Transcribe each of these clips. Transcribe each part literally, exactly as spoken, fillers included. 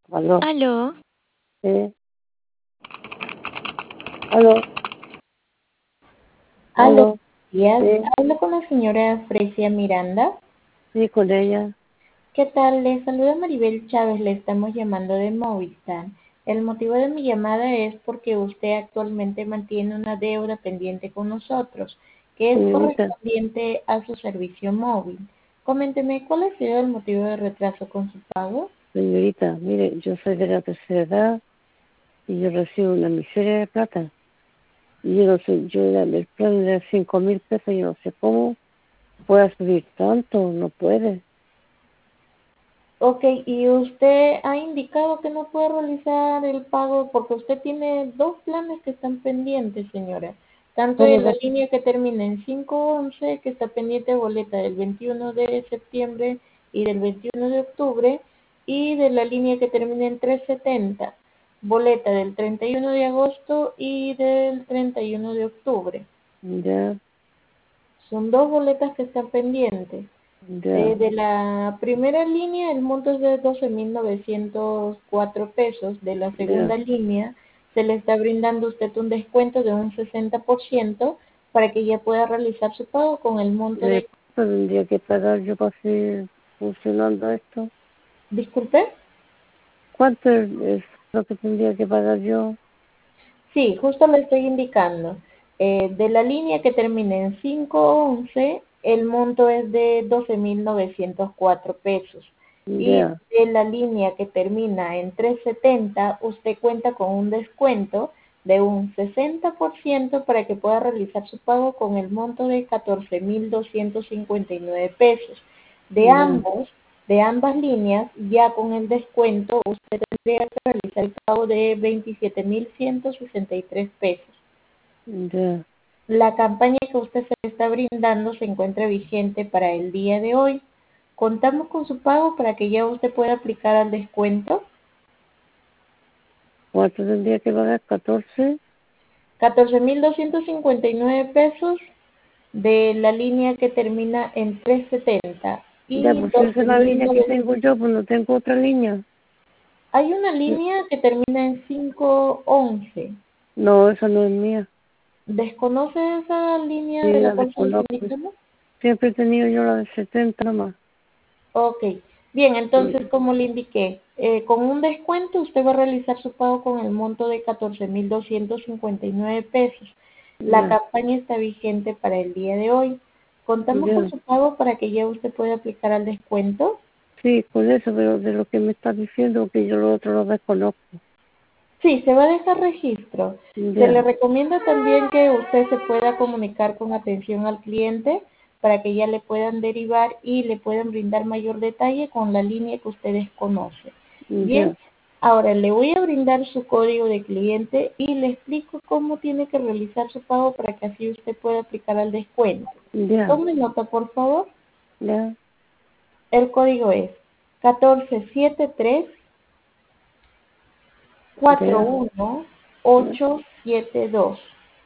Aló, Aló, sí, aló, Aló, aló, días. sí, Hablo con la señora Frecia Miranda. sí, con ella, ¿Qué tal? Le saluda Maribel Chávez, le estamos llamando de Movistar. El motivo de mi llamada es porque usted actualmente mantiene una deuda pendiente con nosotros, que es señorita, correspondiente a su servicio móvil. Coménteme, ¿cuál ha sido el motivo de retraso con su pago? señorita, mire, yo soy de la tercera edad y yo recibo una miseria de plata. Y yo no sé, yo era el plan de cinco mil pesos, yo no sé cómo pueda subir tanto, no puede. Ok, y usted ha indicado que no puede realizar el pago porque usted tiene dos planes que están pendientes, señora. Tanto ¿Cómo en la no? línea que termina en quinientos once, que está pendiente de boleta del veintiuno de septiembre y del veintiuno de octubre, y de la línea que termina en trescientos setenta, boleta del treinta y uno de agosto y del treinta y uno de octubre. Ya, Son dos boletas que están pendientes. Eh, ya, de la primera línea el monto es de doce mil novecientos cuatro pesos. De la ya. segunda línea se le está brindando a usted un descuento de un sesenta por ciento para que ya pueda realizar su pago con el monto Eh, de... ¿Cuánto tendría que pagar yo para seguir funcionando esto? Disculpe. ¿Cuánto es, es lo que tendría que pagar yo? Sí, justo le estoy indicando. Eh, de la línea que termina en quinientos once, el monto es de doce mil novecientos cuatro pesos. Y Ya, de la línea que termina en trescientos setenta, usted cuenta con un descuento de un sesenta por ciento para que pueda realizar su pago con el monto de catorce mil doscientos cincuenta y nueve pesos. De ya, ambos, de ambas líneas, ya con el descuento, usted tendría que realizar el pago de veintisiete mil ciento sesenta y tres pesos. ya. La campaña que usted se está brindando se encuentra vigente para el día de hoy. Contamos con su pago para que ya usted pueda aplicar al descuento. ¿Cuánto tendría que pagar? ¿Catorce? catorce mil doscientos cincuenta y nueve pesos de la línea que termina en trescientos setenta Ya, y pues esa es la línea que doce mil novecientos. tengo yo, pues no tengo otra línea. Hay una línea que termina en quinientos once. No, esa no es mía. ¿Desconoce esa línea Sí, de la la cual se le está desconozco. indicando? Siempre he tenido yo la de setenta nomás. Ok, bien, Sí, entonces como le indiqué, eh, con un descuento usted va a realizar su pago con el monto de catorce mil doscientos cincuenta y nueve pesos. La ya, campaña está vigente para el día de hoy. Contamos con ya. su pago para que ya usted pueda aplicar al descuento. Sí, con eso, pero de lo que me estás diciendo, que yo lo otro lo desconozco. Sí, se va a dejar registro. Se le Ya, recomienda también que usted se pueda comunicar con atención al cliente para que ya le puedan derivar y le puedan brindar mayor detalle con la línea que usted desconoce. Bien, ya, ahora le voy a brindar su código de cliente y le explico cómo tiene que realizar su pago para que así usted pueda aplicar al descuento. ya, Tome nota, por favor. ya, El código es catorce setenta y tres cuarenta y ya, uno ya, ochocientos setenta y dos.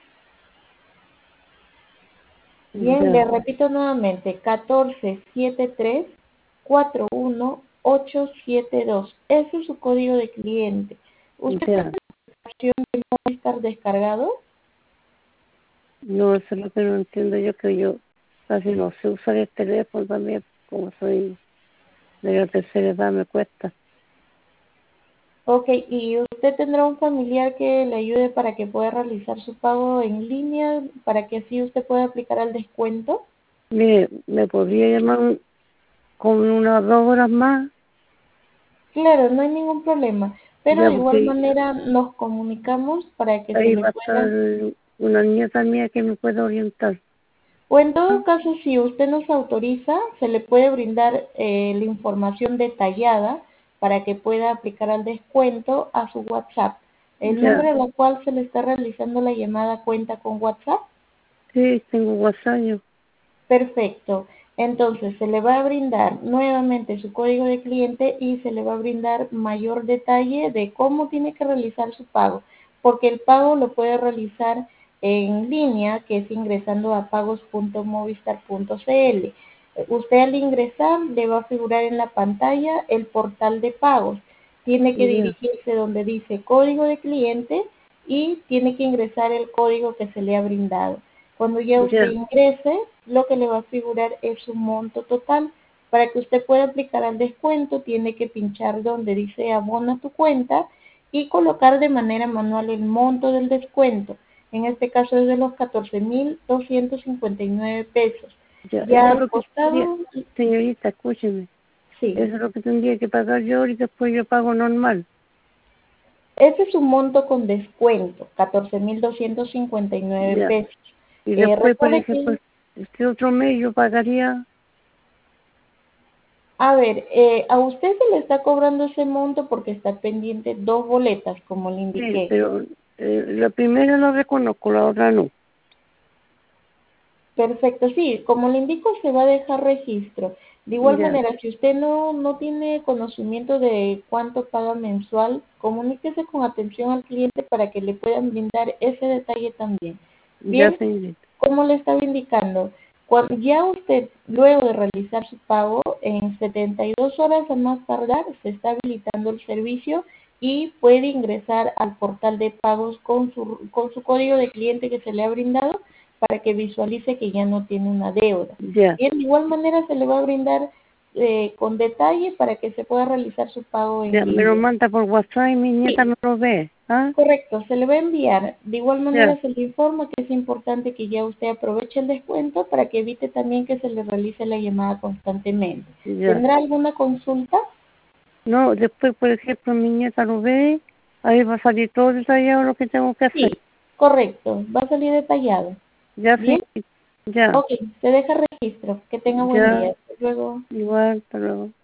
Bien, le ya, repito nuevamente, catorce setenta y tres cuarenta y uno ochocientos setenta y dos. Ese es su código de cliente. ¿Usted tiene ya. la opción de no estar descargado? No, eso es lo que no entiendo yo, que yo casi no sé usar el teléfono también, como soy de la tercera edad, me cuesta. Ok, ¿y usted tendrá un familiar que le ayude para que pueda realizar su pago en línea, para que así usted pueda aplicar al descuento? Mire, ¿me podría llamar un- con unas dos horas más? Claro, no hay ningún problema, pero Ya, de igual porque manera nos comunicamos para que se ahí le va a estar pueda. una nieta mía que me pueda orientar. O en todo caso, si usted nos autoriza, se le puede brindar eh, la información detallada para que pueda aplicar al descuento a su WhatsApp. El Ya, número al cual se le está realizando la llamada cuenta con WhatsApp. sí, tengo WhatsApp yo. Perfecto. Entonces, se le va a brindar nuevamente su código de cliente y se le va a brindar mayor detalle de cómo tiene que realizar su pago, porque el pago lo puede realizar en línea, que es ingresando a pagos punto movistar punto cl. Usted al ingresar le va a figurar en la pantalla el portal de pagos. Tiene que Ya, dirigirse donde dice código de cliente y tiene que ingresar el código que se le ha brindado. Cuando ya usted ya, ingrese, lo que le va a figurar es su monto total. Para que usted pueda aplicar al descuento, tiene que pinchar donde dice abona tu cuenta y colocar de manera manual el monto del descuento. En este caso es de los catorce mil doscientos cincuenta y nueve pesos. ya. Ya Eso es al lo que tendría, costado, señorita, escúcheme. sí. Eso es lo que tendría que pagar yo y después yo pago normal. Ese es un monto con descuento, catorce mil doscientos cincuenta y nueve Ya. pesos. Y Eh, después, por recuerde ejemplo, que, este otro mes yo pagaría, a ver, eh, a usted se le está cobrando ese monto porque está pendiente dos boletas, como le sí, indiqué. pero eh, la primera la reconozco, la otra no. Perfecto, sí, como le indico, se va a dejar registro. De igual Ya, manera, si usted no, no tiene conocimiento de cuánto paga mensual, comuníquese con atención al cliente para que le puedan brindar ese detalle también. ya, Bien, señorita. como le estaba indicando, cuando ya usted, luego de realizar su pago, en setenta y dos horas a más tardar, se está habilitando el servicio y puede ingresar al portal de pagos con su, con su código de cliente que se le ha brindado para que visualice que ya no tiene una deuda. Ya, Bien, de igual manera se le va a brindar eh, con detalle para que se pueda realizar su pago en ya, me lo línea. manda por WhatsApp y mi nieta Sí, no lo ve. ¿Ah? correcto, se le va a enviar. De igual Ya, manera se le informa que es importante que ya usted aproveche el descuento para que evite también que se le realice la llamada constantemente. ya. ¿Tendrá alguna consulta? No, después, por ejemplo, mi nieta lo ve, ahí va a salir todo detallado lo que tengo que hacer. Sí, correcto, va a salir detallado. Ya, sí, Bien, ya, ok, se deja registro. Que tenga buen ya, día. Hasta luego. igual, hasta luego.